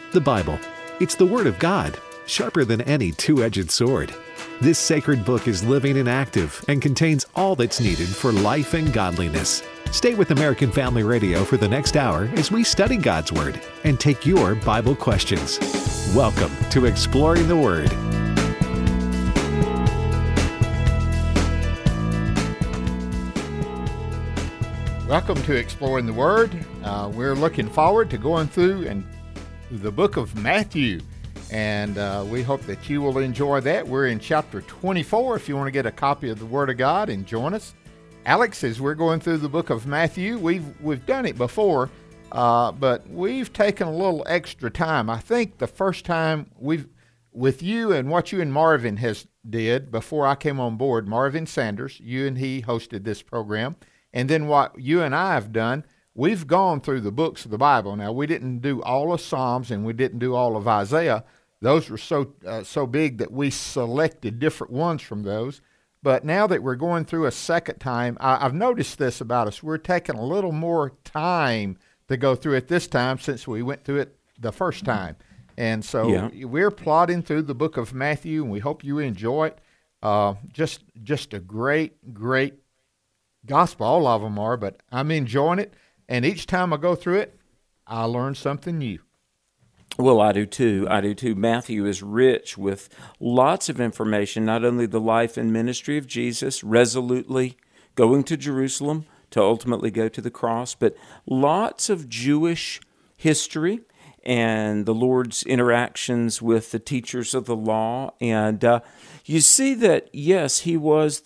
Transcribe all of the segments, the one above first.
The Bible. It's the Word of God, sharper than any two-edged sword. This sacred book is living and active and contains all that's needed for life and godliness. Stay with American Family Radio for the next hour as we study God's Word and take your Bible questions. Welcome to Exploring the Word. Welcome to Exploring the Word. We're looking forward to going through the book of Matthew, and we hope that you will enjoy that. We're in chapter 24 if you want to get a copy of the Word of God and join us. Alex, as we're going through the book of Matthew, we've done it before, but we've taken a little extra time. I think the first time with you and what you and Marvin did before I came on board, Marvin Sanders, you and he hosted this program, and then what you and I have done, we've gone through the books of the Bible. Now, we didn't do all of Psalms and we didn't do all of Isaiah. Those were so big that we selected different ones from those. But now that we're going through a second time, I've noticed this about us. We're taking a little more time to go through it this time since we went through it the first time. And so We're plodding through the book of Matthew, and we hope you enjoy it. Just a great gospel. All of them are, but I'm enjoying it. And each time I go through it, I learn something new. Well, I do too. Matthew is rich with lots of information, not only the life and ministry of Jesus, resolutely going to Jerusalem to ultimately go to the cross, but lots of Jewish history and the Lord's interactions with the teachers of the law. And you see that, yes, he was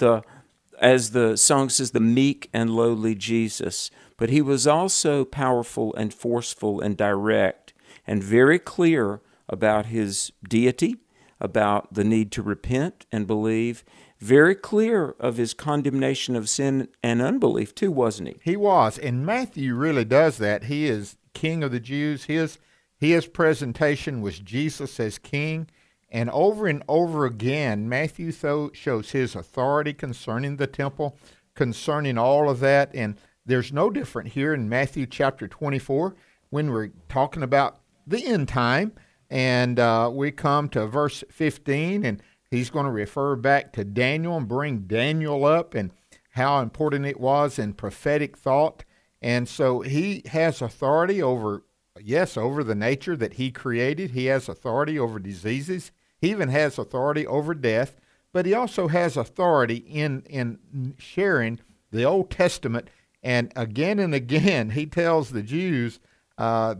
as the song says, the meek and lowly Jesus. But he was also powerful and forceful and direct and very clear about his deity, about the need to repent and believe, very clear of his condemnation of sin and unbelief too, wasn't he? He was, and Matthew really does that. He is King of the Jews. His presentation was Jesus as King, and over again, Matthew shows his authority concerning the temple, concerning all of that, and there's no different here in Matthew chapter 24 when we're talking about the end time, and we come to verse 15, and he's going to refer back to Daniel and bring Daniel up and how important it was in prophetic thought. And so he has authority over the nature that he created. He has authority over diseases. He even has authority over death, but he also has authority in sharing the Old Testament. And again, he tells the Jews, I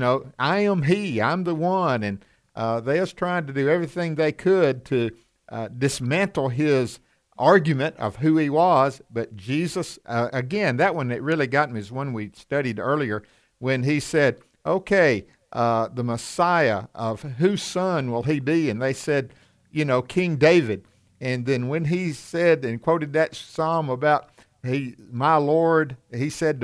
am he, I'm the one. And they was trying to do everything they could to dismantle his argument of who he was. But Jesus, again, that one that really got me is one we studied earlier when he said, okay, the Messiah, of whose son will he be? And they said, King David. And then when he said and quoted that psalm about my Lord said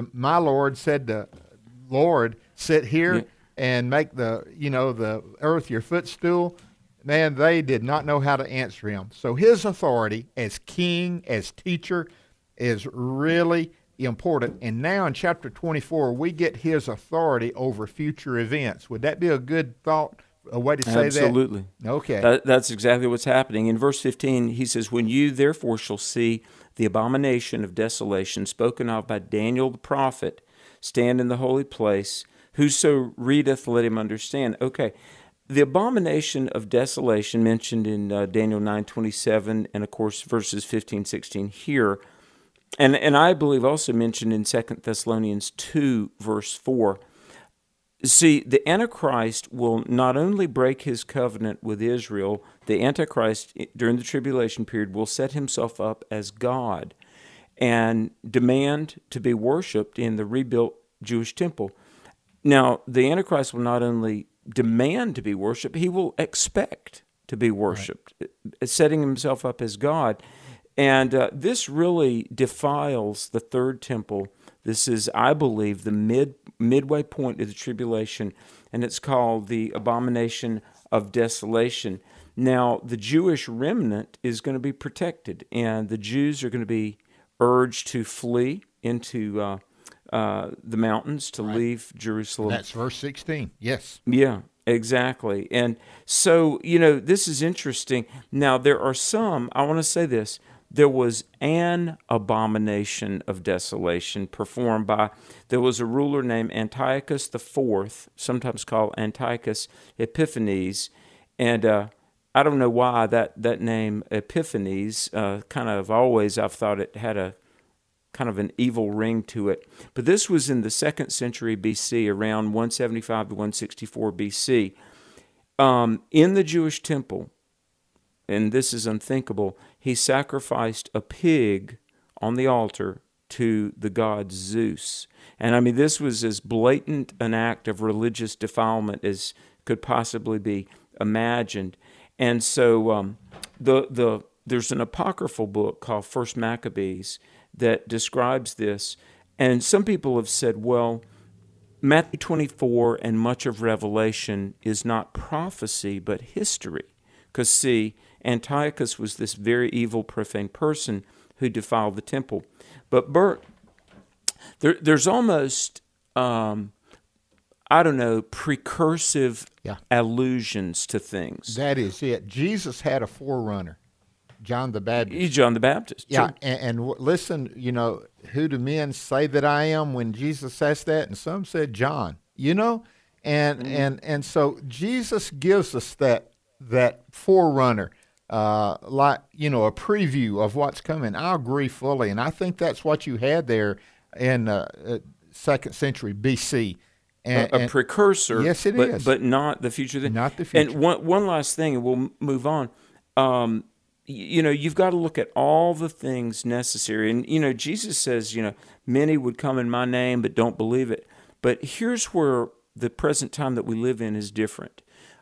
to Lord, sit here and make the earth your footstool. Man, they did not know how to answer him. So his authority as king, as teacher, is really important. And now in chapter 24, we get his authority over future events. Would that be a good thought, a way to say that? Absolutely. Okay. That's exactly what's happening. In verse 15, he says, when you therefore shall see the abomination of desolation spoken of by Daniel the prophet stand in the holy place, whoso readeth, let him understand. Okay, the abomination of desolation mentioned in Daniel 9:27, and of course verses 15, 16 here, and I believe also mentioned in 2 Thessalonians 2, verse 4. See, the Antichrist will not only break his covenant with Israel, the Antichrist during the tribulation period will set himself up as God and demand to be worshipped in the rebuilt Jewish temple. Now, the Antichrist will not only demand to be worshipped, he will expect to be worshipped, setting himself up as God. And this really defiles the third temple. This is, I believe, the midway point of the tribulation, and it's called the abomination of desolation. Now, the Jewish remnant is going to be protected, and the Jews are going to be urged to flee into the mountains to leave Jerusalem. That's verse 16, yes. Yeah, Exactly. And so, this is interesting. Now, there are some, I want to say this, there was an abomination of desolation performed by, there was a ruler named Antiochus IV, sometimes called Antiochus Epiphanes, and I don't know why that name Epiphanes, kind of always I've thought it had a kind of an evil ring to it. But this was in the 2nd century BC, around 175 to 164 BC. In the Jewish temple, and this is unthinkable, he sacrificed a pig on the altar to the god Zeus. And I mean, this was as blatant an act of religious defilement as could possibly be imagined. And so there's an apocryphal book called First Maccabees that describes this. And some people have said, well, Matthew 24 and much of Revelation is not prophecy, but history. Because, see, Antiochus was this very evil, profane person who defiled the temple. But, Bert, there's almost, precursive allusions to things. That is it. Jesus had a forerunner, John the Baptist. He's John the Baptist. Yeah, and listen, who do men say that I am when Jesus says that? And some said John, and so Jesus gives us that forerunner, a preview of what's coming. I agree fully, and I think that's what you had there in 2nd century BC. A precursor, yes, it is, but not the future thing. Not the future. And one last thing, and we'll move on. You've got to look at all the things necessary. And, Jesus says, many would come in my name, but don't believe it. But here's where the present time that we live in is different.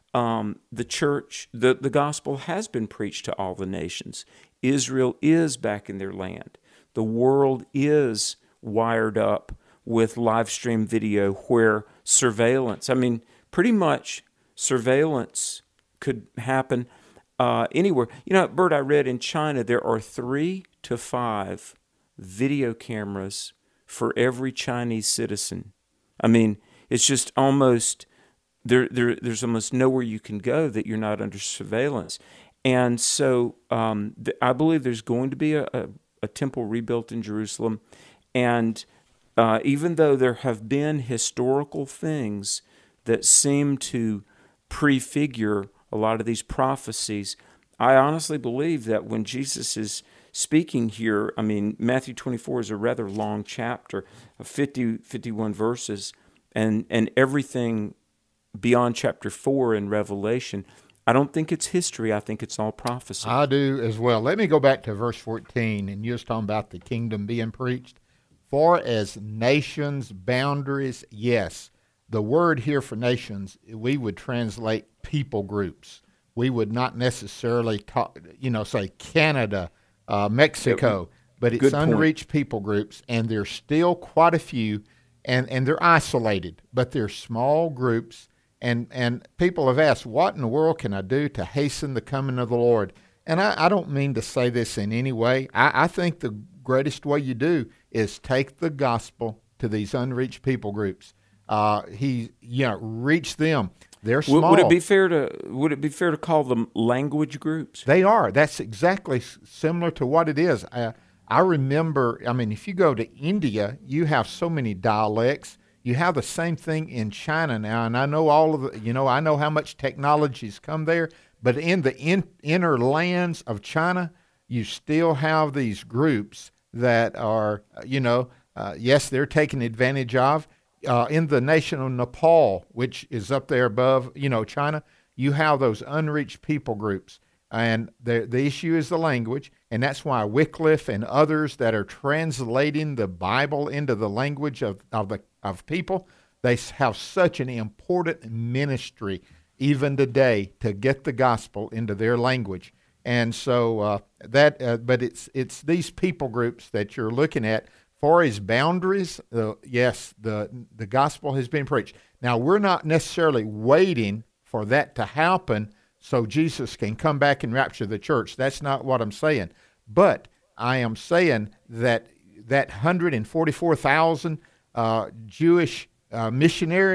The church, the gospel has been preached to all the nations. Israel is back in their land. The world is wired up with live stream video where surveillance, pretty much surveillance could happen anywhere. Bert, I read in China there are 3 to 5 video cameras for every Chinese citizen. It's just almost, there's almost nowhere you can go that you're not under surveillance. And so I believe there's going to be a temple rebuilt in Jerusalem. And even though there have been historical things that seem to prefigure a lot of these prophecies, I honestly believe that when Jesus is speaking here, Matthew 24 is a rather long chapter of 51 verses, and everything beyond chapter 4 in Revelation, I don't think it's history. I think it's all prophecy. I do as well. Let me go back to verse 14, and you was talking about the kingdom being preached. For as nations, boundaries, yes. The word here for nations, we would translate people groups. We would not necessarily say Canada, Mexico, but it's unreached people groups, and there's still quite a few, and they're isolated, but they're small groups, and people have asked, what in the world can I do to hasten the coming of the Lord? And I don't mean to say this in any way. I think the greatest way you do is take the gospel to these unreached people groups. Reach them. They're small. Would it be fair to call them language groups? They are. That's exactly similar to what it is. I remember. If you go to India, you have so many dialects. You have the same thing in China now, and I know all of the. I know how much technology's come there, but in the inner lands of China, you still have these groups that are, yes, they're taken advantage of. In the nation of Nepal, which is up there above, China, you have those unreached people groups. And the issue is the language, and that's why Wycliffe and others that are translating the Bible into the language of people, they have such an important ministry even today to get the gospel into their language. And so but it's these people groups that you're looking at. For his boundaries, yes, the gospel has been preached. Now, we're not necessarily waiting for that to happen so Jesus can come back and rapture the church. That's not what I'm saying. But I am saying that 144,000 Jewish missionaries,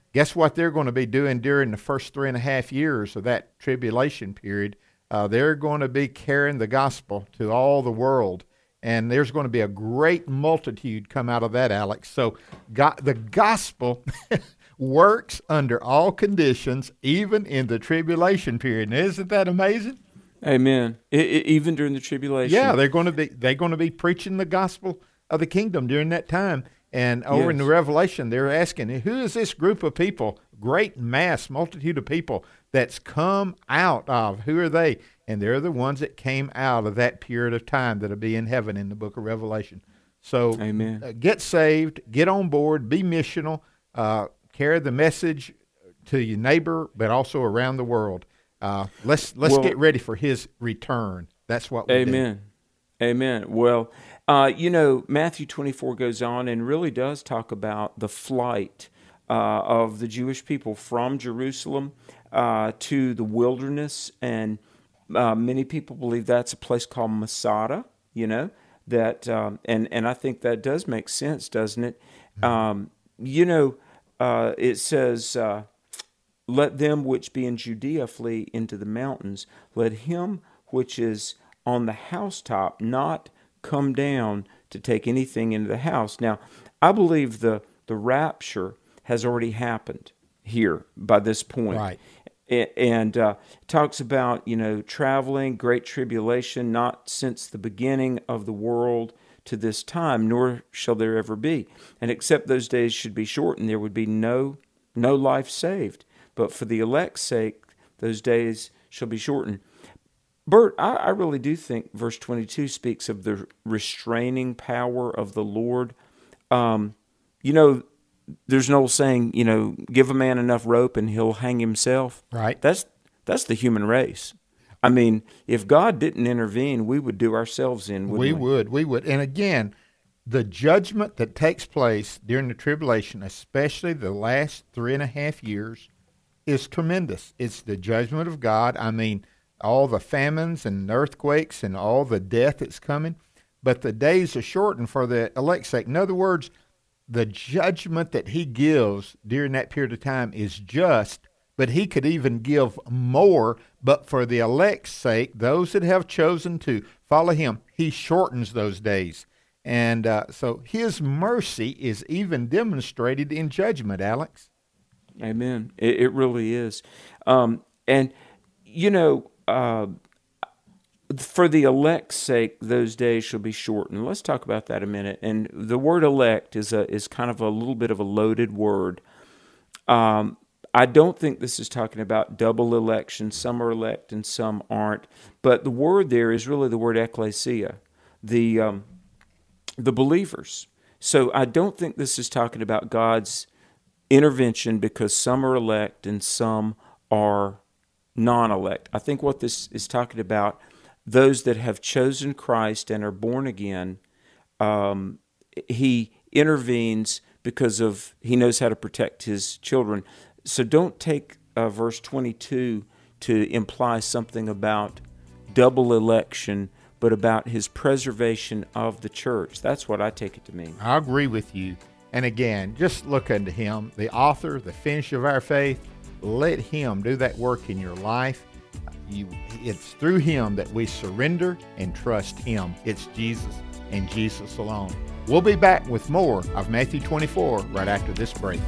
guess what they're going to be doing during the first 3.5 years of that tribulation period? They're going to be carrying the gospel to all the world. And there's going to be a great multitude come out of that, Alex. So the gospel works under all conditions, even in the tribulation period. Now, isn't that amazing? Amen. Even during the tribulation. Yeah, they're going to be preaching the gospel of the kingdom during that time. And over in the Revelation, they're asking, who is this group of people, great mass, multitude of people that's come out of? Who are they? And they're the ones that came out of that period of time that'll be in heaven in the book of Revelation. So get saved, get on board, be missional, carry the message to your neighbor, but also around the world. Let's get ready for his return. That's what we do. Amen. Well, Matthew 24 goes on and really does talk about the flight of the Jewish people from Jerusalem to the wilderness, and many people believe that's a place called Masada, that, and I think that does make sense, doesn't it? It says, let them which be in Judea flee into the mountains. Let him which is on the housetop not come down to take anything into the house. Now, I believe the rapture has already happened here by this point. Right. And talks about, traveling, great tribulation, not since the beginning of the world to this time, nor shall there ever be. And except those days should be shortened, there would be no life saved. But for the elect's sake, those days shall be shortened. Bert, I really do think verse 22 speaks of the restraining power of the Lord. There's an old saying, give a man enough rope and he'll hang himself. Right. That's the human race. I mean, if God didn't intervene, we would do ourselves in, wouldn't we? We would. And again, the judgment that takes place during the tribulation, especially the last 3.5 years, is tremendous. It's the judgment of God. I mean, all the famines and earthquakes and all the death that's coming. But the days are shortened for the elect's sake. In other words, the judgment that he gives during that period of time is just, but he could even give more. But for the elect's sake, those that have chosen to follow him, he shortens those days. And so his mercy is even demonstrated in judgment, Alex. Amen. It really is. For the elect's sake, those days shall be shortened. Let's talk about that a minute. And the word elect is kind of a little bit of a loaded word. I don't think this is talking about double election. Some are elect and some aren't. But the word there is really the word ecclesia, the believers. So I don't think this is talking about God's intervention because some are elect and some are non-elect. I think what this is talking about, those that have chosen Christ and are born again, he intervenes because he knows how to protect his children. So don't take verse 22 to imply something about double election, but about his preservation of the church. That's what I take it to mean. I agree with you. And again, just look unto him, the author, the finisher of our faith. Let him do that work in your life. It's through him that we surrender and trust him. It's Jesus and Jesus alone. We'll be back with more of Matthew 24 right after this break.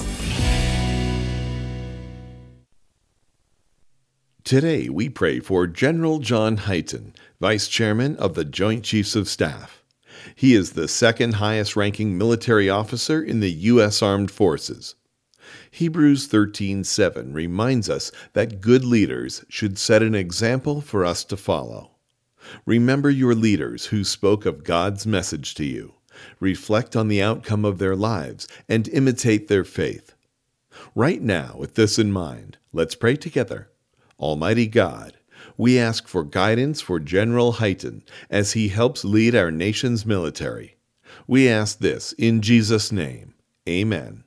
Today we pray for General John Hyten, Vice Chairman of the Joint Chiefs of Staff. He is the second highest ranking military officer in the U.S. Armed Forces. Hebrews 13:7 reminds us that good leaders should set an example for us to follow. Remember your leaders who spoke of God's message to you. Reflect on the outcome of their lives and imitate their faith. Right now, with this in mind, let's pray together. Almighty God, we ask for guidance for General Hyten as he helps lead our nation's military. We ask this in Jesus' name. Amen.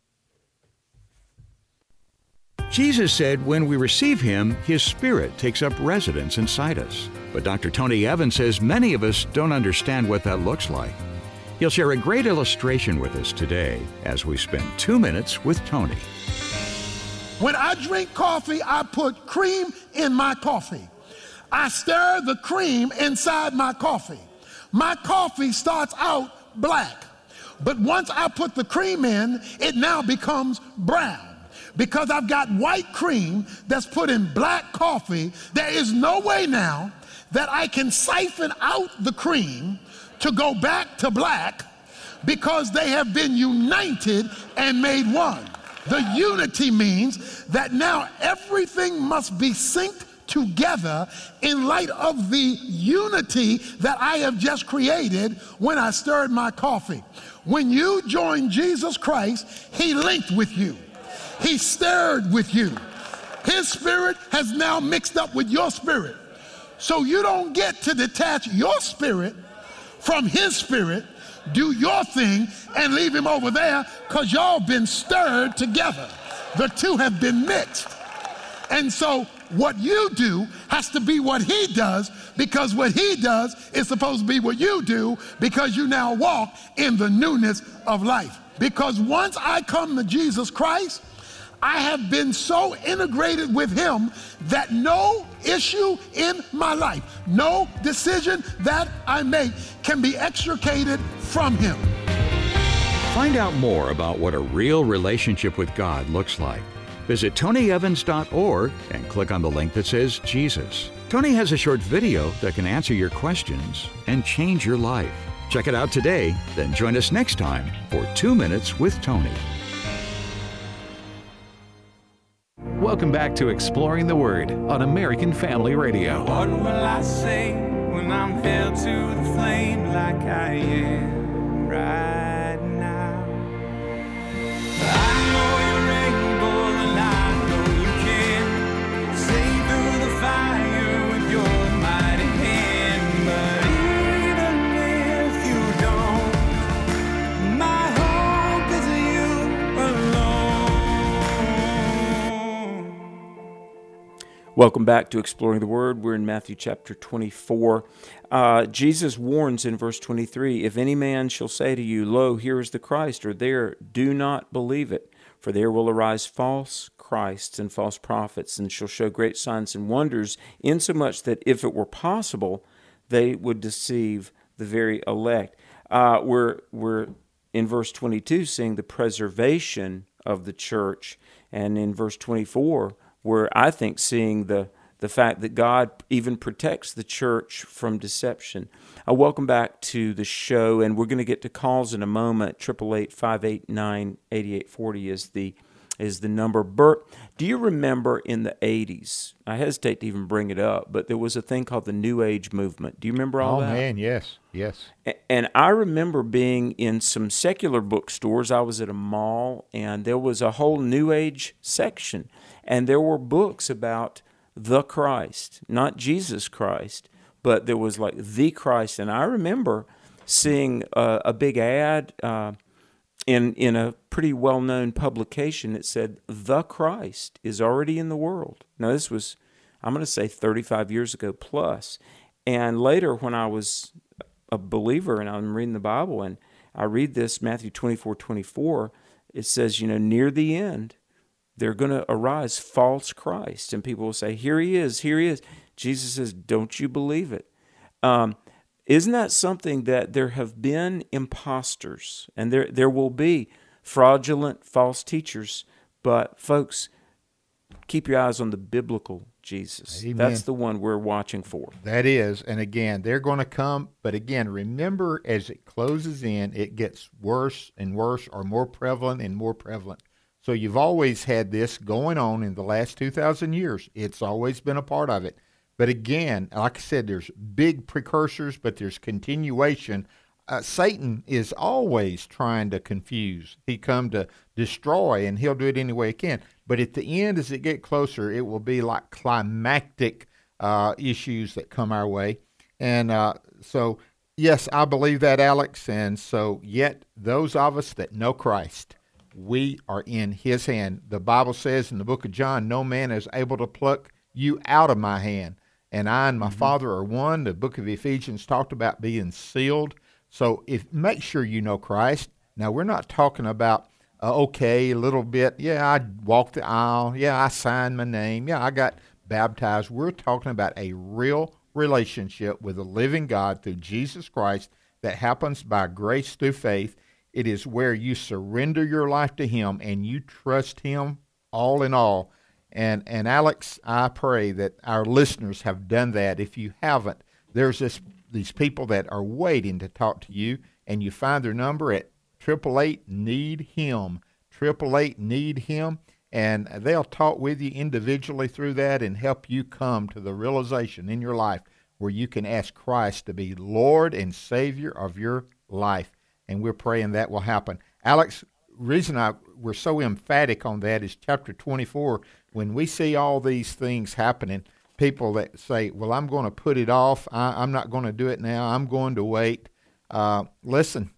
Jesus said when we receive him, his Spirit takes up residence inside us. But Dr. Tony Evans says many of us don't understand what that looks like. He'll share a great illustration with us today as we spend 2 minutes with Tony. When I drink coffee, I put cream in my coffee. I stir the cream inside my coffee. My coffee starts out black, but once I put the cream in, it now becomes brown. Because I've got white cream that's put in black coffee, there is no way now that I can siphon out the cream to go back to black, because they have been united and made one. The unity means that now everything must be synced together in light of the unity that I have just created when I stirred my coffee. When you join Jesus Christ, he linked with you. He stirred with you. His spirit has now mixed up with your spirit. So you don't get to detach your spirit from his spirit, do your thing, and leave him over there, because y'all been stirred together. The two have been mixed. And so what you do has to be what he does, because what he does is supposed to be what you do, because you now walk in the newness of life. Because once I come to Jesus Christ, I have been so integrated with him that no issue in my life, no decision that I make can be extricated from him. Find out more about what a real relationship with God looks like. Visit TonyEvans.org and click on the link that says Jesus. Tony has a short video that can answer your questions and change your life. Check it out today, then join us next time for 2 Minutes with Tony. Welcome back to Exploring the Word on American Family Radio. What will I say when I'm held to the flame like I am right now? I know you're able and I know you can save through the fire with your mighty hand. But even if you don't, my hope is you alone. Welcome back to Exploring the Word. We're in Matthew chapter 24. Jesus warns in verse 23, "If any man shall say to you, Lo, here is the Christ, or there, do not believe it. For there will arise false Christs and false prophets, and shall show great signs and wonders, insomuch that if it were possible, they would deceive the very elect." We're in verse 22 seeing the preservation of the church, and in verse 24, we're, I think, seeing the fact that God even protects the church from deception. Welcome back to the show, and we're going to get to calls in a moment. 888-589-8840 is the number. Bert, do you remember in the 80s, I hesitate to even bring it up, but there was a thing called the New Age movement. Do you remember all that? Oh, man, yes. And I remember being in some secular bookstores. I was at a mall, and there was a whole New Age section, and there were books about the Christ, not Jesus Christ, but there was like the Christ. And I remember seeing a big ad in a pretty well-known publication that said, "The Christ is already in the world." Now, this was, I'm going to say, 35 years ago plus. And later, when I was a believer and I'm reading the Bible, and I read this, Matthew 24:24, it says, near the end, they're going to arise false Christ, and people will say, here he is, here he is. Jesus says, don't you believe it? Isn't that something that there have been imposters, and there will be fraudulent false teachers, but folks, keep your eyes on the biblical Jesus. Amen. That's the one we're watching for. That is, and again, they're going to come, but again, remember, as it closes in, it gets worse and worse, or more prevalent and more prevalent. So you've always had this going on in the last 2,000 years. It's always been a part of it. But again, like I said, there's big precursors, but there's continuation. Satan is always trying to confuse. He come to destroy, and he'll do it any way he can. But at the end, as it get closer, it will be like climactic issues that come our way. And so, yes, I believe that, Alex. And so, yet those of us that know Christ, we are in his hand. The Bible says in the book of John, no man is able to pluck you out of my hand. And I and my Father are one. The book of Ephesians talked about being sealed So make sure you know Christ. Now, we're not talking about, a little bit, I walked the aisle, I signed my name, I got baptized. We're talking about a real relationship with the living God through Jesus Christ that happens by grace through faith. It is where you surrender your life to Him and you trust Him all in all. And Alex, I pray that our listeners have done that. If you haven't, there's these people that are waiting to talk to you, and you find their number at 888-NEED-HIM, 888-NEED-HIM, and they'll talk with you individually through that and help you come to the realization in your life where you can ask Christ to be Lord and Savior of your life. And we're praying that will happen. Alex, reason we're so emphatic on that is chapter 24. When we see all these things happening, people that say, well, I'm going to put it off. I'm not going to do it now. I'm going to wait. Listen,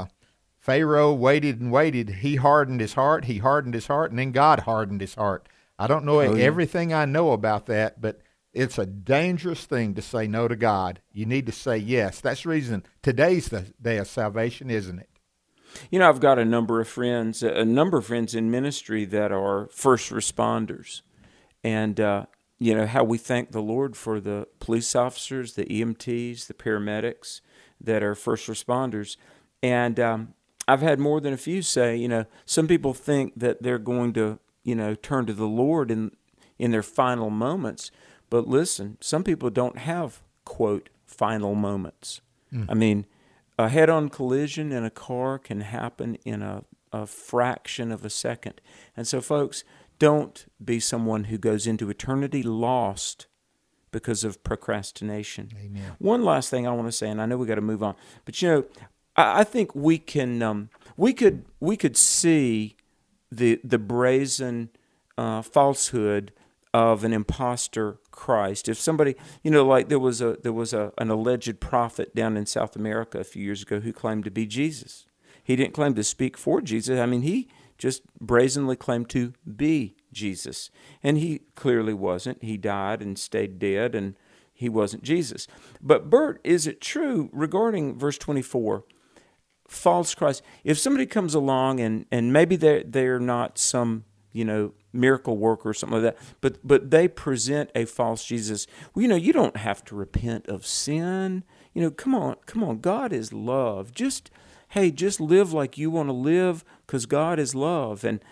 Pharaoh waited and waited. He hardened his heart. And then God hardened his heart. I don't know everything I know about that, but it's a dangerous thing to say no to God. You need to say yes. That's the reason today's the day of salvation, isn't it? I've got a number of friends in ministry that are first responders. And, how we thank the Lord for the police officers, the EMTs, the paramedics that are first responders. And I've had more than a few say, some people think that they're going to, turn to the Lord in their final moments. But listen, some people don't have, quote, final moments. I mean, a head-on collision in a car can happen in a fraction of a second. And so, folks, don't be someone who goes into eternity lost because of procrastination. Amen. One last thing I want to say, and I know we got to move on, but I think we can we could see the brazen falsehood of an imposter Christ. If somebody, like there was an alleged prophet down in South America a few years ago who claimed to be Jesus. He didn't claim to speak for Jesus. I mean, he just brazenly claimed to be Jesus. And he clearly wasn't. He died and stayed dead, and he wasn't Jesus. But Bert, is it true regarding verse 24, false Christ? If somebody comes along and maybe they're not some, miracle worker or something like that, but they present a false Jesus. Well, you don't have to repent of sin. Come on. God is love. Just live like you want to live, because God is love. And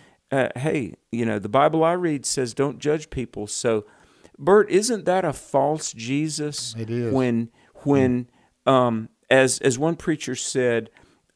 the Bible I read says don't judge people. So, Bert, isn't that a false Jesus? It is. When as one preacher said,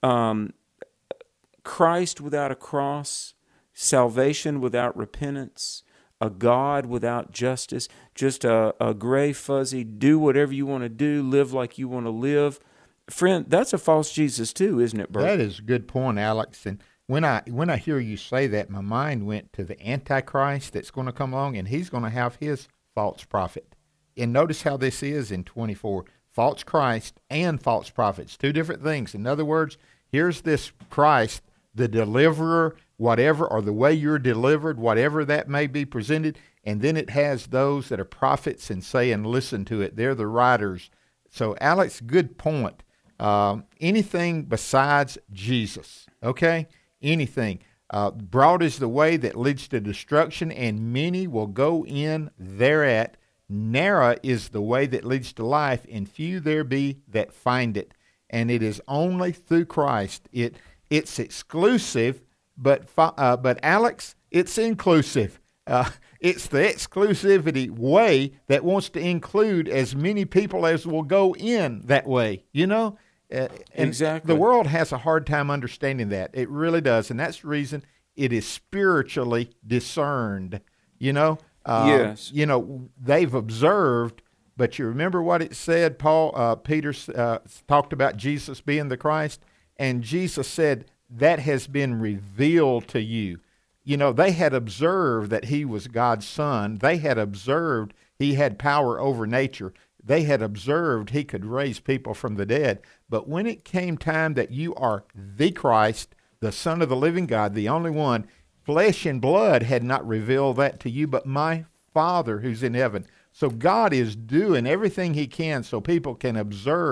Christ without a cross, salvation without repentance, a God without justice, just a gray, fuzzy, do whatever you want to do, live like you want to live. Friend, that's a false Jesus too, isn't it, Bert? That is a good point, Alex. And when I hear you say that, my mind went to the Antichrist that's going to come along, and he's going to have his false prophet. And notice how this is in 24. False Christ and false prophets, two different things. In other words, here's this Christ, the deliverer, whatever, or the way you're delivered, whatever that may be presented, and then it has those that are prophets and say and listen to it. They're the writers. So, Alex, good point. Anything besides Jesus, okay? Anything. Broad is the way that leads to destruction, and many will go in thereat. Narrow is the way that leads to life, and few there be that find it. And it is only through Christ. It's exclusive, but Alex, it's inclusive. It's the exclusivity way that wants to include as many people as will go in that way, Exactly. The world has a hard time understanding that. It really does, and that's the reason it is spiritually discerned, Yes. They've observed, but you remember what it said, Peter talked about Jesus being the Christ, and Jesus said, that has been revealed to you. They had observed that he was God's son. They had observed he had power over nature. They had observed he could raise people from the dead. But when it came time that you are the Christ, the Son of the living God, the only one, flesh and blood had not revealed that to you, but my Father who's in heaven. So God is doing everything he can so people can observe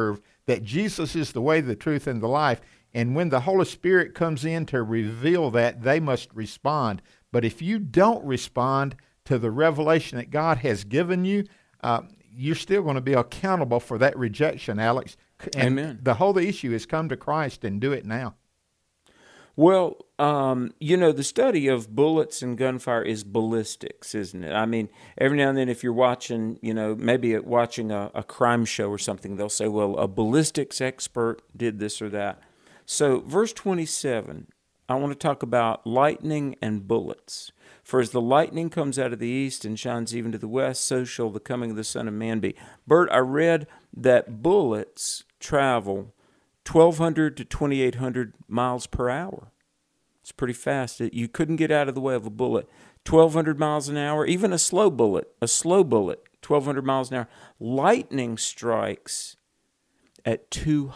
that Jesus is the way, the truth, and the life. And when the Holy Spirit comes in to reveal that, they must respond. But if you don't respond to the revelation that God has given you, you're still going to be accountable for that rejection, Alex. And Amen. the whole issue is come to Christ and do it now. Well, the study of bullets and gunfire is ballistics, isn't it? I mean, every now and then if you're watching, maybe watching a crime show or something, they'll say, well, a ballistics expert did this or that. So verse 27, I want to talk about lightning and bullets. For as the lightning comes out of the east and shines even to the west, so shall the coming of the Son of Man be. Bert, I read that bullets travel 1,200 to 2,800 miles per hour. It's pretty fast. You couldn't get out of the way of a bullet. 1,200 miles an hour, even a slow bullet, 1,200 miles an hour. Lightning strikes at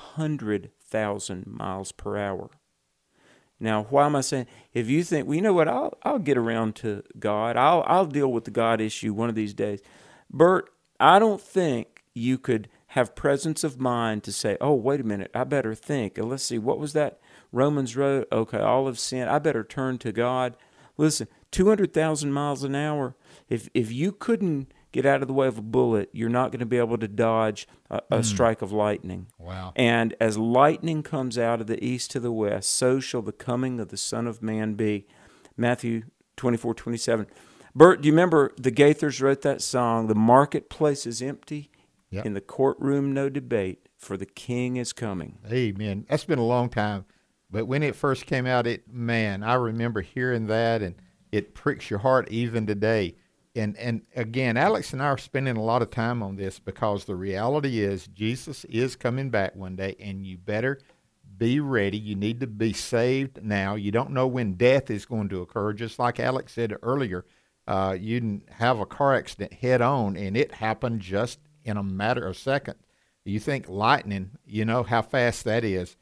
200,000 miles per hour. Now, why am I saying? If you think, well, you know what, I'll get around to God. I'll deal with the God issue one of these days. Bert, I don't think you could have presence of mind to say, oh, wait a minute, I better think. Let's see, what was that Romans wrote? Okay, all of sin, I better turn to God. Listen, 200,000 miles an hour, if you couldn't get out of the way of a bullet, you're not going to be able to dodge a strike of lightning. Wow. And as lightning comes out of the east to the west, so shall the coming of the Son of Man be. Matthew 24:27. Bert, do you remember the Gaithers wrote that song, the marketplace is empty, Yep. in the courtroom no debate, for the King is coming. Amen. That's been a long time. But when it first came out, I remember hearing that, and it pricks your heart even today. And again, Alex and I are spending a lot of time on this because the reality is Jesus is coming back one day, and you better be ready. You need to be saved now. You don't know when death is going to occur. Just like Alex said earlier, you didn't have a car accident head on, and it happened just in a matter of seconds. You think lightning, how fast that is.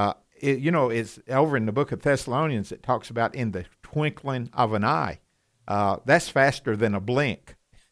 It's over in the book of Thessalonians, it talks about in the twinkling of an eye. That's faster than a blink.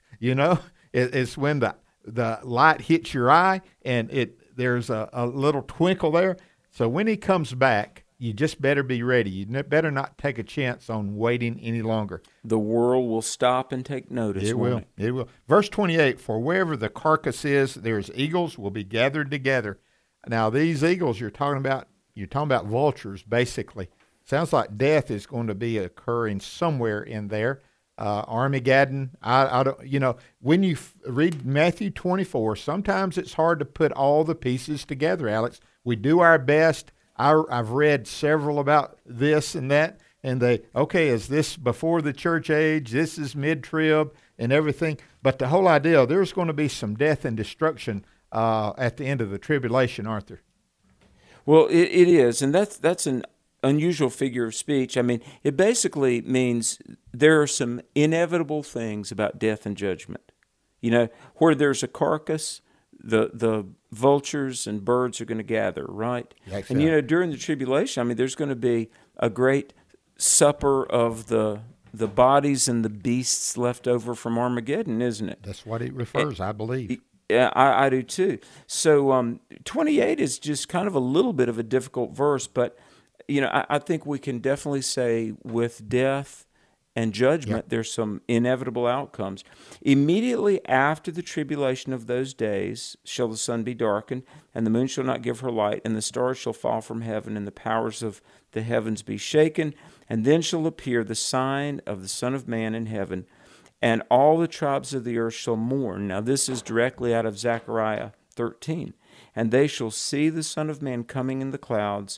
It's when the light hits your eye and there's a little twinkle there. So when he comes back, you just better be ready. You better not take a chance on waiting any longer. The world will stop and take notice. It will. It will. Verse 28, for wherever the carcass is, there's eagles will be gathered together. Now, these eagles you're talking about vultures, basically. Sounds like death is going to be occurring somewhere in there. Armageddon. I don't. When you read Matthew 24, sometimes it's hard to put all the pieces together, Alex. We do our best. I've read several about this and that, and is this before the church age? This is mid-trib and everything. But the whole idea, there's going to be some death and destruction at the end of the tribulation, aren't there? Well, it is, and that's an unusual figure of speech. I mean, it basically means there are some inevitable things about death and judgment. Where there's a carcass, the vultures and birds are going to gather, right? Exactly. And during the tribulation, there's going to be a great supper of the bodies and the beasts left over from Armageddon, isn't it? That's what it refers, I believe. Yeah, I do too. So 28 is just kind of a little bit of a difficult verse, but I think we can definitely say with death and judgment, there's some inevitable outcomes. Immediately after the tribulation of those days shall the sun be darkened, and the moon shall not give her light, and the stars shall fall from heaven, and the powers of the heavens be shaken, and then shall appear the sign of the Son of Man in heaven, and all the tribes of the earth shall mourn. Now this is directly out of Zechariah 13. And they shall see the Son of Man coming in the clouds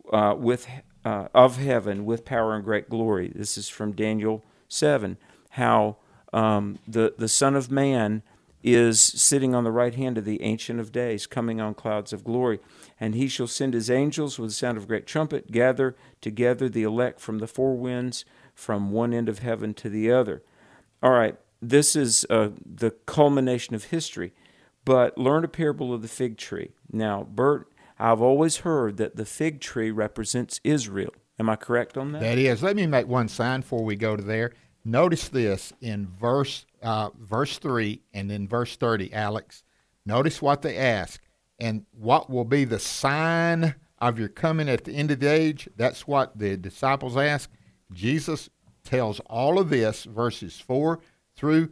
of heaven with power and great glory. This is from Daniel 7, how the Son of Man is sitting on the right hand of the Ancient of Days, coming on clouds of glory. And he shall send his angels with the sound of a great trumpet, gather together the elect from the four winds, from one end of heaven to the other. All right, this is the culmination of history. But learn a parable of the fig tree. Now, Bert, I've always heard that the fig tree represents Israel. Am I correct on that? That is. Let me make one sign before we go to there. Notice this in verse 3 and in verse 30, Alex. Notice what they ask. And what will be the sign of your coming at the end of the age? That's what the disciples ask. Jesus tells all of this, verses 4 through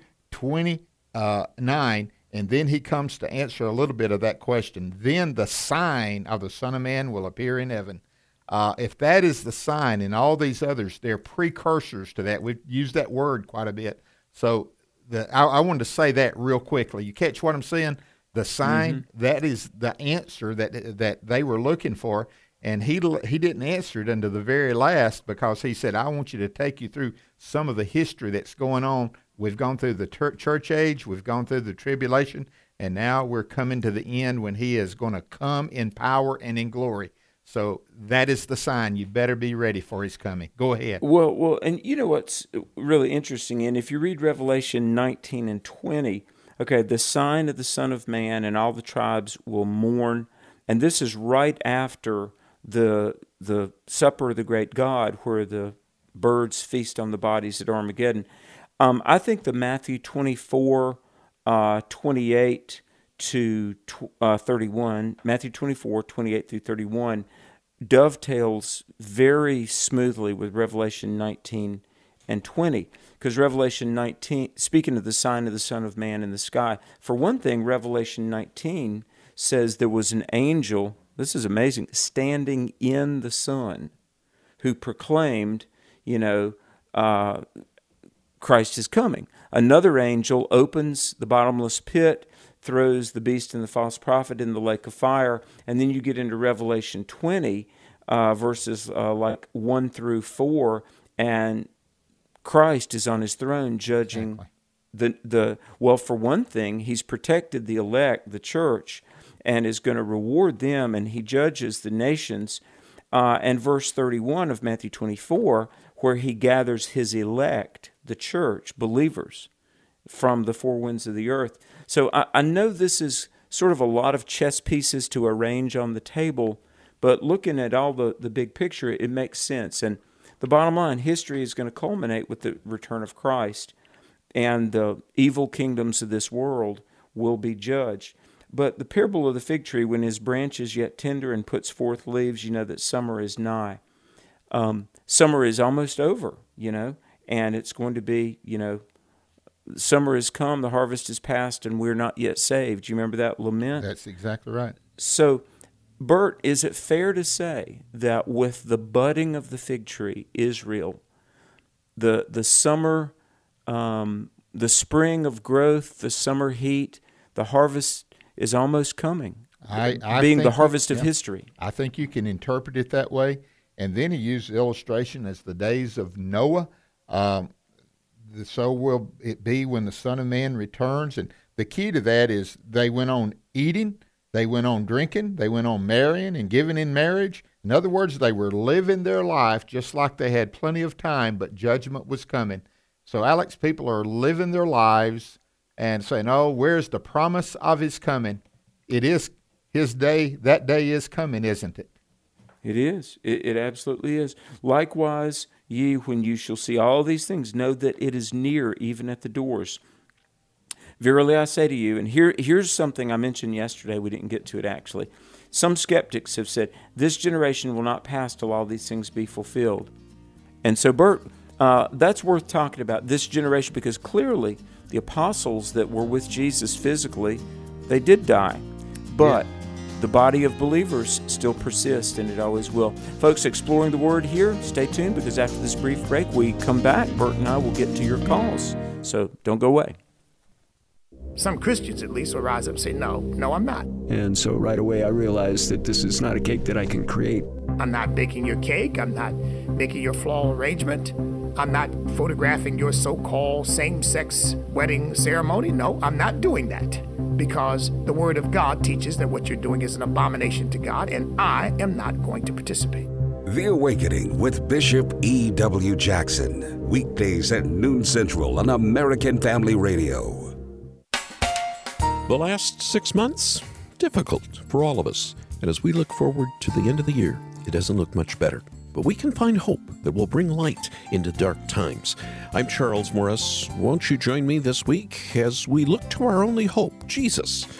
29, and then he comes to answer a little bit of that question. Then the sign of the Son of Man will appear in heaven. If that is the sign, and all these others, they're precursors to that. We've used that word quite a bit. So I wanted to say that real quickly. You catch what I'm saying? The sign, that is the answer that they were looking for. And he didn't answer it until the very last, because he said, I want you to take you through some of the history that's going on. We've gone through the church age, we've gone through the tribulation, and now we're coming to the end when he is going to come in power and in glory. So that is the sign. You better be ready for his coming. Go ahead. Well, and you know what's really interesting? And if you read Revelation 19 and 20, okay, the sign of the Son of Man, and all the tribes will mourn. And this is right after the supper of the great God, where the birds feast on the bodies at Armageddon. I think the Matthew 24, 28 to 31, Matthew 24, 28 through 31, dovetails very smoothly with Revelation 19 and 20. Because Revelation 19, speaking of the sign of the Son of Man in the sky, for one thing, Revelation 19 says there was an angel, this is amazing, standing in the sun, who proclaimed, Christ is coming. Another angel opens the bottomless pit, throws the beast and the false prophet in the lake of fire, and then you get into Revelation 20, verses like 1 through 4, and Christ is on his throne judging well, for one thing, he's protected the elect, the church, and is going to reward them, and he judges the nations. And verse 31 of Matthew 24, where he gathers his elect, the church, believers, from the four winds of the earth. So I know this is sort of a lot of chess pieces to arrange on the table, but looking at all the big picture, it makes sense. And the bottom line, history is going to culminate with the return of Christ, and the evil kingdoms of this world will be judged. But the parable of the fig tree, when his branch is yet tender and puts forth leaves, you know that summer is nigh. Summer is almost over, and it's going to be, summer has come, the harvest is past, and we're not yet saved. Do you remember that lament? That's exactly right. So, Bert, is it fair to say that with the budding of the fig tree, Israel, the summer, the spring of growth, the summer heat, the harvest is almost coming, being the harvest of history? I think you can interpret it that way. And then he used the illustration as the days of Noah. So will it be when the Son of Man returns. And the key to that is they went on eating, they went on drinking, they went on marrying and giving in marriage. In other words, they were living their life just like they had plenty of time, but judgment was coming. So, Alex, people are living their lives and saying, oh, where's the promise of his coming? It is his day. That day is coming, isn't it? It is. It absolutely is. Likewise, ye, when you shall see all these things, know that it is near, even at the doors. Verily I say to you, and here's something I mentioned yesterday. We didn't get to it, actually. Some skeptics have said, this generation will not pass till all these things be fulfilled. And so, Bert, that's worth talking about, this generation, because clearly the apostles that were with Jesus physically, they did die. But the body of believers still persists, and it always will. Folks, exploring the Word here. Stay tuned, because after this brief break, we come back. Bert and I will get to your calls. So don't go away. Some Christians, at least, will rise up and say, no, I'm not. And so right away I realized that this is not a cake that I can create. I'm not baking your cake. I'm not making your floral arrangement. I'm not photographing your so-called same-sex wedding ceremony. No, I'm not doing that. Because the Word of God teaches that what you're doing is an abomination to God, and I am not going to participate. The Awakening with Bishop E.W. Jackson. Weekdays at noon Central on American Family Radio. The last 6 months, difficult for all of us. And as we look forward to the end of the year, it doesn't look much better. But we can find hope that will bring light into dark times. I'm Charles Morris. Won't you join me this week as we look to our only hope, Jesus?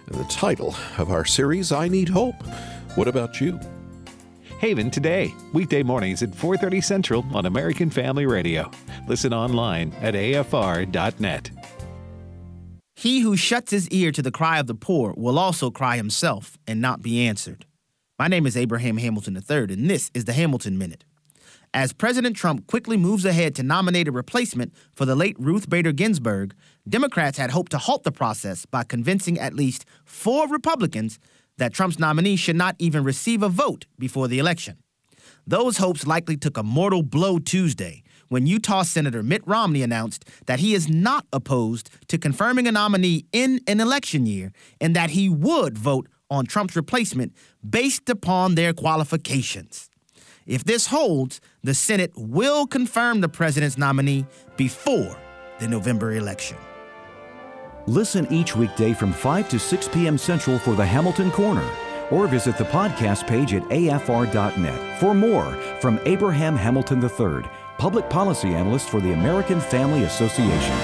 The title of our series, I Need Hope. What about you? Haven Today, weekday mornings at 4:30 Central on American Family Radio. Listen online at afr.net. He who shuts his ear to the cry of the poor will also cry himself and not be answered. My name is Abraham Hamilton III, and this is the Hamilton Minute. As President Trump quickly moves ahead to nominate a replacement for the late Ruth Bader Ginsburg, Democrats had hoped to halt the process by convincing at least 4 Republicans that Trump's nominee should not even receive a vote before the election. Those hopes likely took a mortal blow Tuesday when Utah Senator Mitt Romney announced that he is not opposed to confirming a nominee in an election year and that he would vote on Trump's replacement based upon their qualifications. If this holds, the Senate will confirm the president's nominee before the November election. Listen each weekday from 5 to 6 p.m. Central for the Hamilton Corner, or visit the podcast page at afr.net for more from Abraham Hamilton III, Public Policy Analyst for the American Family Association.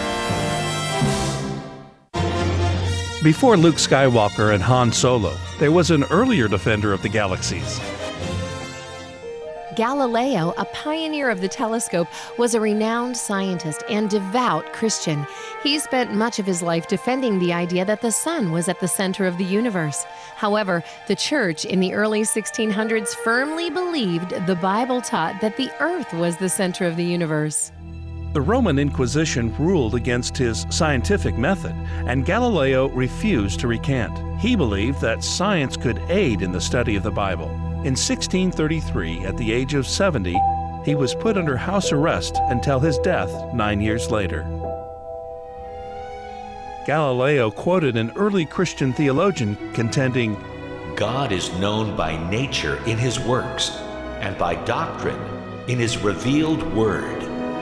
Before Luke Skywalker and Han Solo, there was an earlier defender of the galaxies. Galileo, a pioneer of the telescope, was a renowned scientist and devout Christian. He spent much of his life defending the idea that the sun was at the center of the universe. However, the church in the early 1600s firmly believed the Bible taught that the earth was the center of the universe. The Roman Inquisition ruled against his scientific method, and Galileo refused to recant. He believed that science could aid in the study of the Bible. In 1633, at the age of 70, he was put under house arrest until his death 9 years later. Galileo quoted an early Christian theologian contending, "God is known by nature in his works, and by doctrine in his revealed word."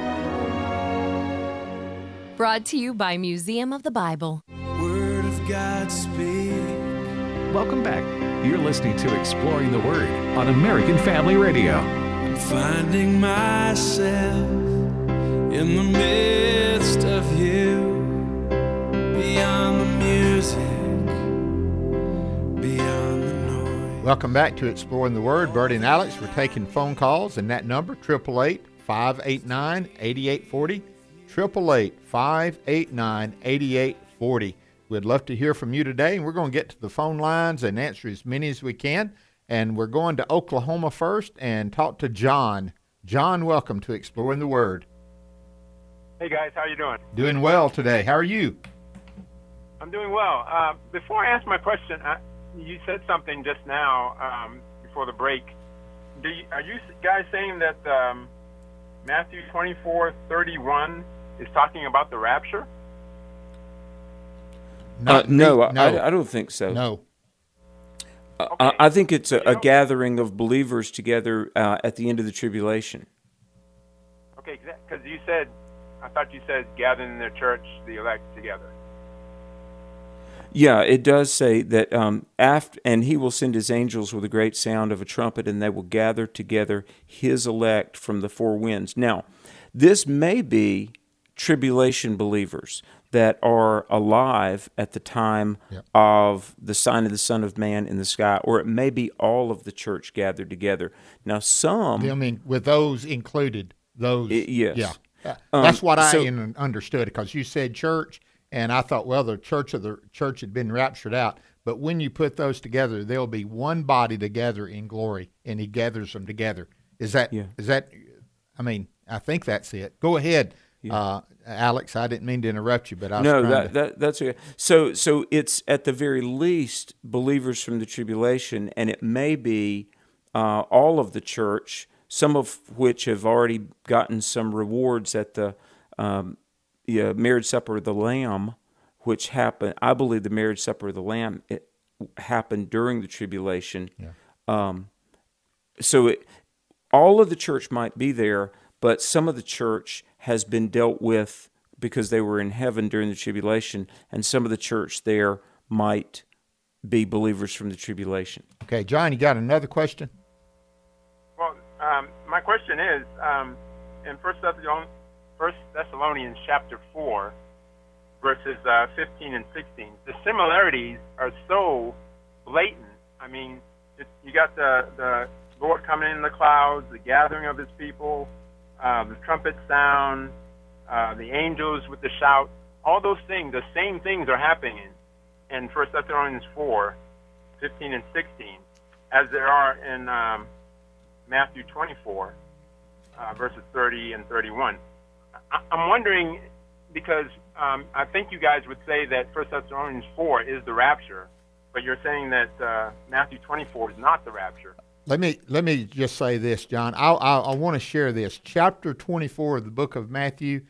Brought to you by Museum of the Bible. Word of God speak. Welcome back. You're listening to Exploring the Word on American Family Radio. I'm finding myself in the midst of you, beyond the music, beyond the noise. Welcome back to Exploring the Word. Bert and Alex, we're taking phone calls, and that number, 888-589-8840, 888-589-8840. We'd love to hear from you today, and we're going to get to the phone lines and answer as many as we can. And we're going to Oklahoma first and talk to John. John, welcome to Exploring the Word. Hey, guys. How you doing? Doing well today. How are you? I'm doing well. Before I ask my question, you said something just now before the break. Are you guys saying that Matthew 24:31 is talking about the rapture? No, I don't think so. No. Okay. I think it's a gathering of believers together at the end of the tribulation. Okay, because I thought you said gathering in their church, the elect together. Yeah, it does say that and he will send his angels with a great sound of a trumpet, and they will gather together his elect from the four winds. Now, this may be tribulation believers that are alive at the time of the sign of the Son of Man in the sky, or it may be all of the church gathered together. Now, some... I mean, with those included, those... Yes. Yeah. That's what I understood, because you said church, and I thought, well, the church had been raptured out. But when you put those together, there'll be one body together in glory, and he gathers them together. Is that, I mean, I think that's it. Go ahead. Yeah. Alex, I didn't mean to interrupt you, but I was that's okay. So it's at the very least believers from the tribulation, and it may be all of the church, some of which have already gotten some rewards at the marriage supper of the Lamb, which happened. I believe the marriage supper of the Lamb happened during the tribulation. Yeah. All of the church might be there, but some of the church has been dealt with because they were in heaven during the tribulation, and some of the church there might be believers from the tribulation. Okay, John, you got another question? Well, my question is, in 1 Thessalonians chapter 4, verses 15 and 16. The similarities are so blatant. I mean, you got the Lord coming in the clouds, the gathering of his people, the trumpet sound, the angels with the shout. All those things, the same things are happening in 1 Thessalonians 4, 15 and 16, as there are in Matthew 24, verses 30 and 31. I'm wondering, because I think you guys would say that 1 Thessalonians 4 is the rapture, but you're saying that Matthew 24 is not the rapture. Let me just say this, John. I want to share this. Chapter 24 of the book of Matthew,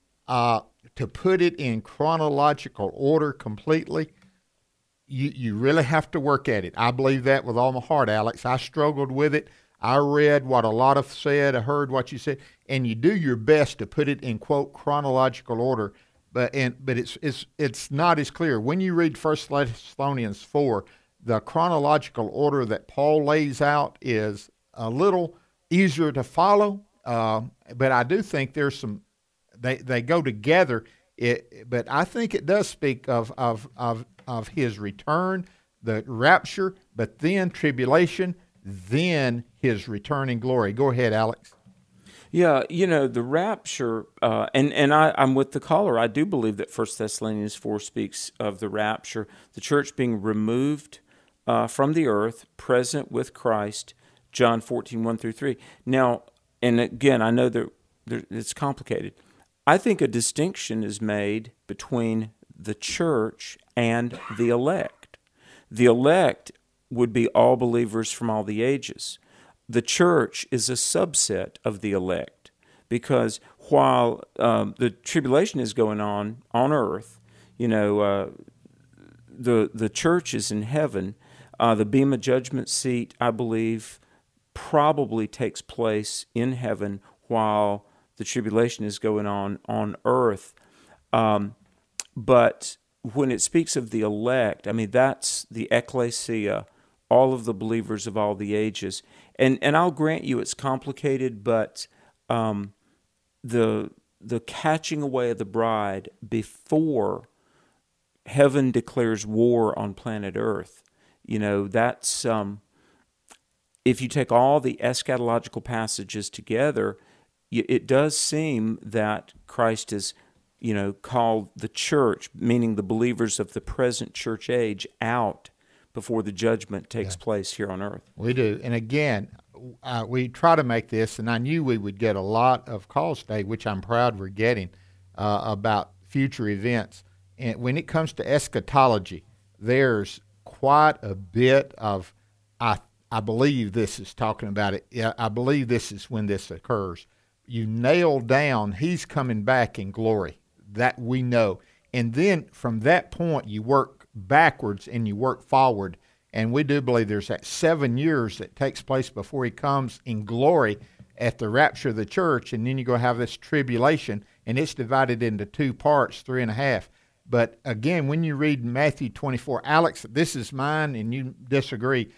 to put it in chronological order completely, you really have to work at it. I believe that with all my heart, Alex. I struggled with it. I read what a lot of said. I heard what you said, and you do your best to put it in quote chronological order. But it's not as clear when you read 1 Thessalonians 4. The chronological order that Paul lays out is a little easier to follow, but I do think there's some. They go together. But I think it does speak of his return, the rapture, but then tribulation, then his return in glory. Go ahead, Alex. Yeah, the rapture, and I'm with the caller. I do believe that 1 Thessalonians 4 speaks of the rapture, the church being removed from the earth, present with Christ, John 14, 1 through 3. Now, and again, I know that it's complicated. I think a distinction is made between the church and the elect. The elect would be all believers from all the ages. The church is a subset of the elect, because while the tribulation is going on earth, the church is in heaven. The Bema judgment seat, I believe, probably takes place in heaven while the tribulation is going on earth. But when it speaks of the elect, I mean, that's the ecclesia, all of the believers of all the ages. And I'll grant you it's complicated, but the catching away of the bride before heaven declares war on planet Earth, that's if you take all the eschatological passages together, it does seem that Christ is, called the church, meaning the believers of the present church age, out before the judgment takes place here on earth. We do. And again, we try to make this, and I knew we would get a lot of calls today, which I'm proud we're getting, about future events. And when it comes to eschatology, there's quite a bit of, I believe this is talking about it. Yeah, I believe this is when this occurs. You nail down, he's coming back in glory. That we know. And then from that point, you work backwards and you work forward. And we do believe there's that 7 years that takes place before he comes in glory at the rapture of the church. And then you're going to have this tribulation, and it's divided into 2 parts, 3.5. But again, when you read Matthew 24, Alex, this is mine, and you disagree.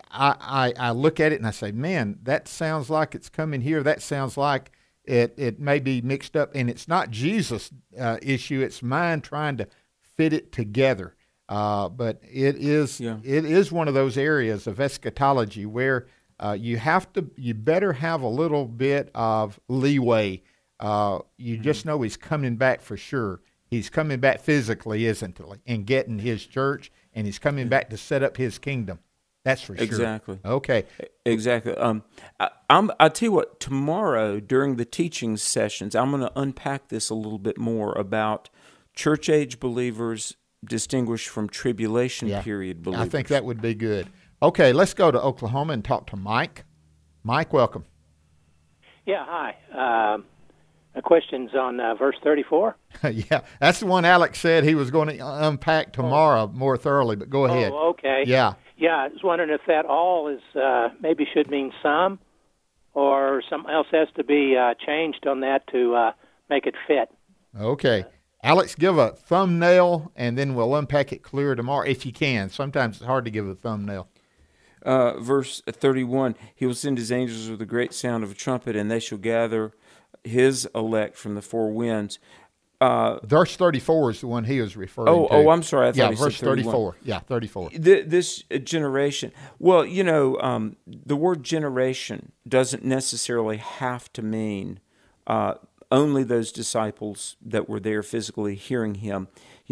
I look at it and I say, man, that sounds like it's coming here. That sounds like it may be mixed up, and it's not Jesus' issue. It's mine trying to fit it together. But it is one of those areas of eschatology where you better have a little bit of leeway. You just know he's coming back for sure. He's coming back physically, isn't he, and getting his church, and he's coming back to set up his kingdom. That's for sure. Exactly. Okay. Exactly. I'll tell you what, tomorrow during the teaching sessions, I'm going to unpack this a little bit more about church age believers distinguished from tribulation period believers. I think that would be good. Okay, let's go to Oklahoma and talk to Mike. Mike, welcome. Yeah, hi. My question's on verse 34. Yeah, that's the one Alex said he was going to unpack tomorrow more thoroughly, but go ahead. Oh, okay. Yeah. Yeah, I was wondering if that all is maybe should mean some, or something else has to be changed on that to make it fit. Okay. Alex, give a thumbnail, and then we'll unpack it clear tomorrow if you can. Sometimes it's hard to give a thumbnail. Verse 31, he will send his angels with a great sound of a trumpet, and they shall gather his elect from the four winds. verse 34 is the one he was referring to. Oh, I'm sorry. I thought he verse said 31. 34. Yeah, 34. This generation. Well, the word generation doesn't necessarily have to mean only those disciples that were there physically hearing him.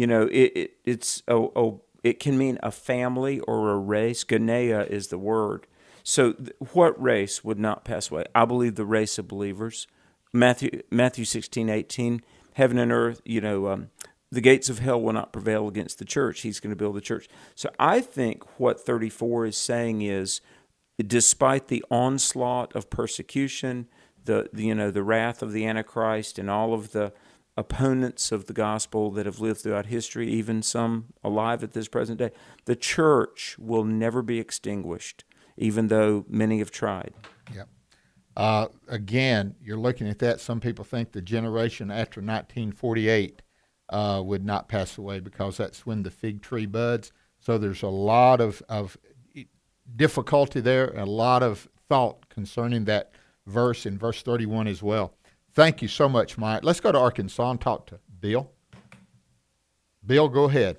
It can mean a family or a race. Genea is the word. So what race would not pass away? I believe the race of believers. Matthew 16:18, heaven and earth, the gates of hell will not prevail against the church. He's going to build the church. So I think what 34 is saying is, despite the onslaught of persecution, the wrath of the Antichrist and all of the opponents of the gospel that have lived throughout history, even some alive at this present day, the church will never be extinguished, even though many have tried. Yep. Again, you're looking at that. Some people think the generation after 1948 would not pass away because that's when the fig tree buds. So there's a lot of difficulty there, a lot of thought concerning that verse in verse 31 as well. Thank you so much, Mike. Let's go to Arkansas and talk to Bill. Bill, go ahead.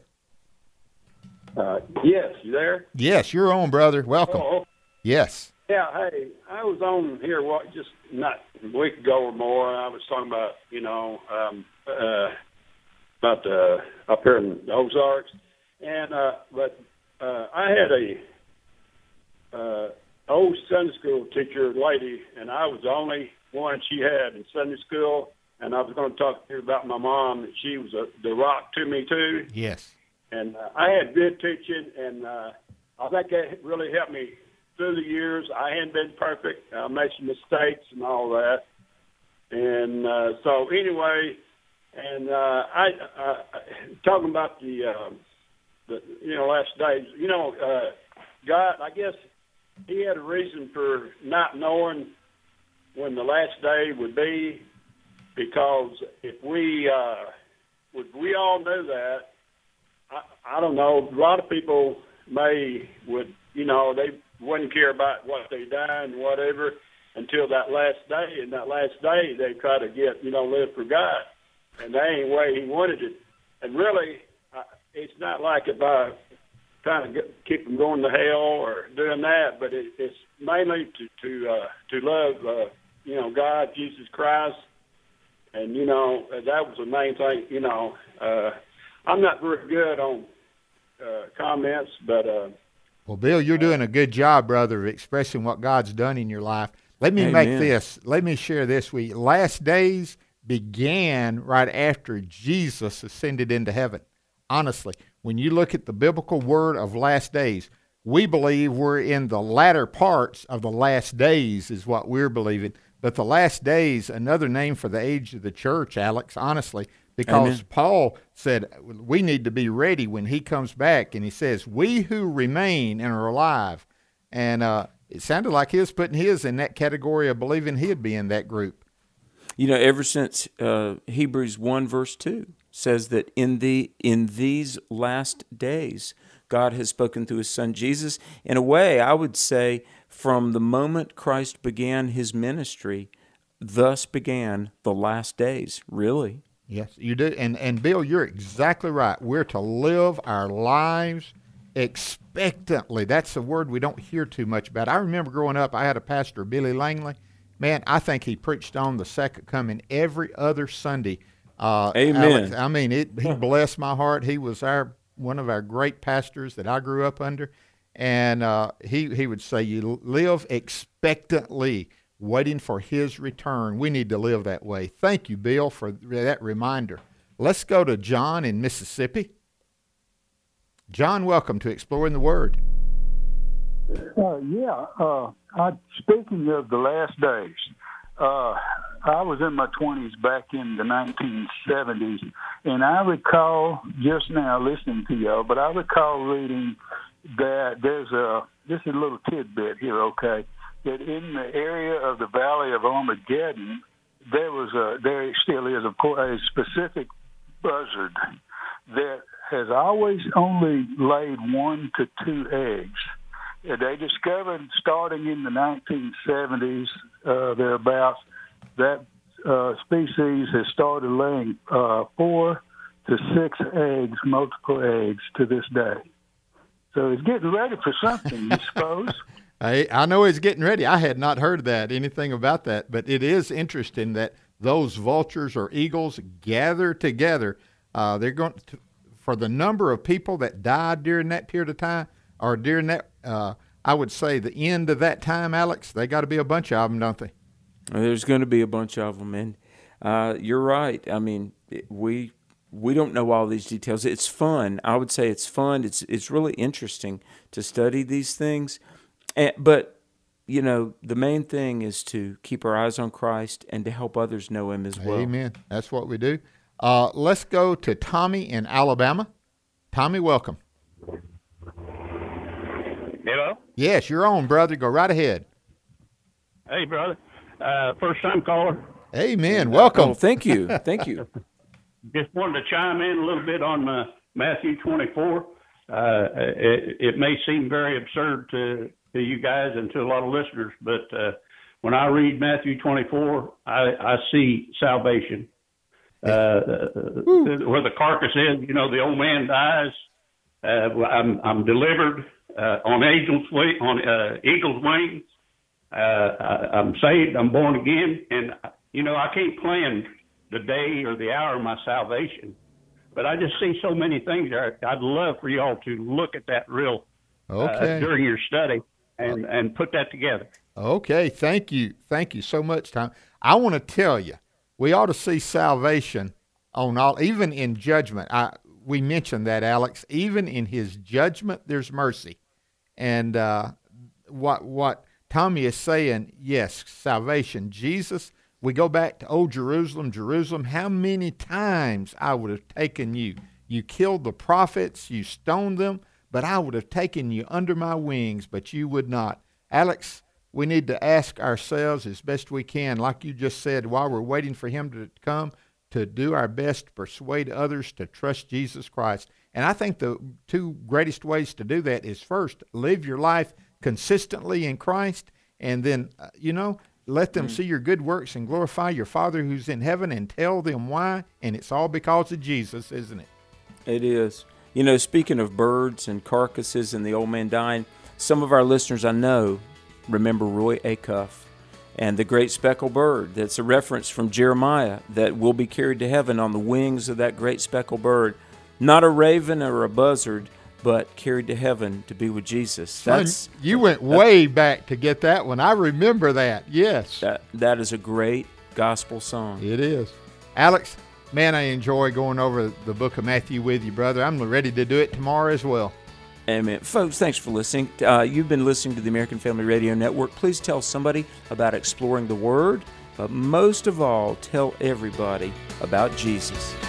Yes, you there? Yes, you're on, brother. Welcome. Oh. Yes. Yeah, hey, I was on here just not a week ago or more. I was talking about, up here in the Ozarks, and but I had a old Sunday school teacher lady, and I was the only one she had in Sunday school, and I was going to talk to her about my mom, and she was the rock to me too. Yes. And I had good teaching, and I think that really helped me through the years. I hadn't been perfect. I made some mistakes and all that. And so anyway, and I talking about the last days. God, I guess He had a reason for not knowing when the last day would be, because if we all knew that, I don't know. A lot of people they wouldn't care about what they done, whatever, until that last day. And that last day, they try to get, live for God. And that ain't the way He wanted it. And really, it's not like about trying to keep them going to hell or doing that, but it's mainly to love, God, Jesus Christ. And, that was the main thing, I'm not very good on comments, but... Well, Bill, you're doing a good job, brother, of expressing what God's done in your life. Let me Let me share this with you. Last days began right after Jesus ascended into heaven. Honestly, when you look at the biblical word of last days, we believe we're in the latter parts of the last days is what we're believing. But the last days, another name for the age of the church, Alex, honestly, because Amen. Paul said we need to be ready when he comes back, and he says, we who remain and are alive. And it sounded like he was putting his in that category of believing he'd be in that group. Ever since Hebrews 1 verse 2 says that in these last days, God has spoken through His Son Jesus. In a way, I would say from the moment Christ began His ministry, thus began the last days, really. Yes, you do. And Bill, you're exactly right. We're to live our lives expectantly. That's a word we don't hear too much about. I remember growing up, I had a pastor, Billy Langley. Man, I think he preached on the second coming every other Sunday. Amen. Alex, he blessed my heart. He was one of our great pastors that I grew up under. And he would say, you live expectantly, waiting for His return. We need to live that way. Thank you, Bill, for that reminder. Let's go to John in Mississippi. John, welcome to Exploring the Word. Speaking of the last days, I was in my 20s back in the 1970s, and I recall just now listening to y'all, but I recall reading that this is a little tidbit here, okay, that in the area of the Valley of Armageddon, there still is, of course, a specific buzzard that has always only laid 1 to 2 eggs. They discovered, starting in the 1970s, thereabouts, that species has started laying 4 to 6 eggs, multiple eggs, to this day. So it's getting ready for something, you suppose? I know it's getting ready. I had not heard anything about that, but it is interesting that those vultures or eagles gather together. They're going to, for the number of people that died during that period of time, or during that, I would say the end of that time, Alex, they got to be a bunch of them, don't they? There's going to be a bunch of them, and you're right. I mean, we don't know all these details. It's fun. I would say it's fun. It's really interesting to study these things, but you know, the main thing is to keep our eyes on Christ and to help others know Him as well. Amen. That's what we do. Let's go to Tommy in Alabama. Tommy, welcome. Hello? Yes, you're on, brother. Go right ahead. Hey, brother. First-time caller. Amen. Welcome. Oh, thank you. Thank you. Just wanted to chime in a little bit on Matthew 24. It may seem very absurd to you guys and to a lot of listeners, but when I read Matthew 24, I see salvation. Where the carcass is, you know, the old man dies. I'm delivered on eagle's wings. I'm saved. I'm born again, and you know, I can't plan the day or the hour of my salvation, but I just see so many things there. I'd love for y'all to look at that during your study and put that together. Okay, thank you so much, Tom. I want to tell you, we ought to see salvation on all, even in judgment. We mentioned that, Alex. Even in His judgment, there's mercy, and what Tommy is saying, yes, salvation, Jesus. We go back to old Jerusalem. Jerusalem, how many times I would have taken you? You killed the prophets, you stoned them, but I would have taken you under my wings, but you would not. Alex, we need to ask ourselves as best we can, like you just said, while we're waiting for Him to come, to do our best to persuade others to trust Jesus Christ. And I think the two greatest ways to do that is, first, live your life consistently in Christ, and then, let them see your good works and glorify your Father who's in heaven, and tell them why. And it's all because of Jesus, isn't it? It is. You know, speaking of birds and carcasses and the old man dying, some of our listeners I know remember Roy Acuff and the great speckled bird. That's a reference from Jeremiah, that will be carried to heaven on the wings of that great speckled bird. Not a raven or a buzzard, but carried to heaven to be with Jesus. You went way back to get that one. I remember that, yes. That is a great gospel song. It is. Alex, man, I enjoy going over the book of Matthew with you, brother. I'm ready to do it tomorrow as well. Amen. Folks, thanks for listening. You've been listening to the American Family Radio Network. Please tell somebody about exploring the Word, but most of all, tell everybody about Jesus.